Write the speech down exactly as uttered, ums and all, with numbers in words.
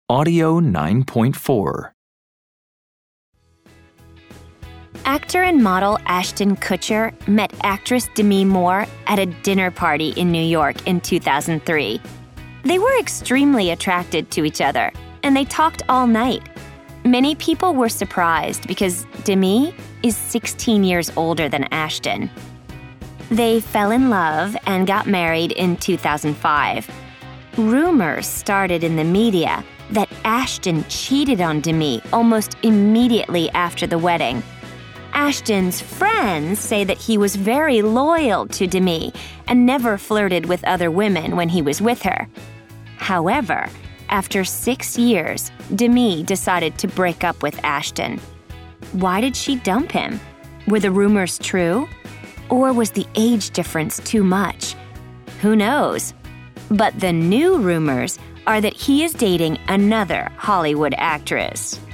Audio nine point four. Actor and model Ashton Kutcher met actress Demi Moore at a dinner party in New York in two thousand three. They were extremely attracted to each other, and they talked all night. Many people were surprised because Demi is sixteen years older than Ashton. They fell in love and got married in two thousand five. Rumors started in the media that Ashton cheated on Demi almost immediately after the wedding. Ashton's friends say that he was very loyal to Demi and never flirted with other women when he was with her. However, after six years, Demi decided to break up with Ashton. Why did she dump him? Were the rumors true? Or was the age difference too much? Who knows? But the new rumors are that he is dating another Hollywood actress.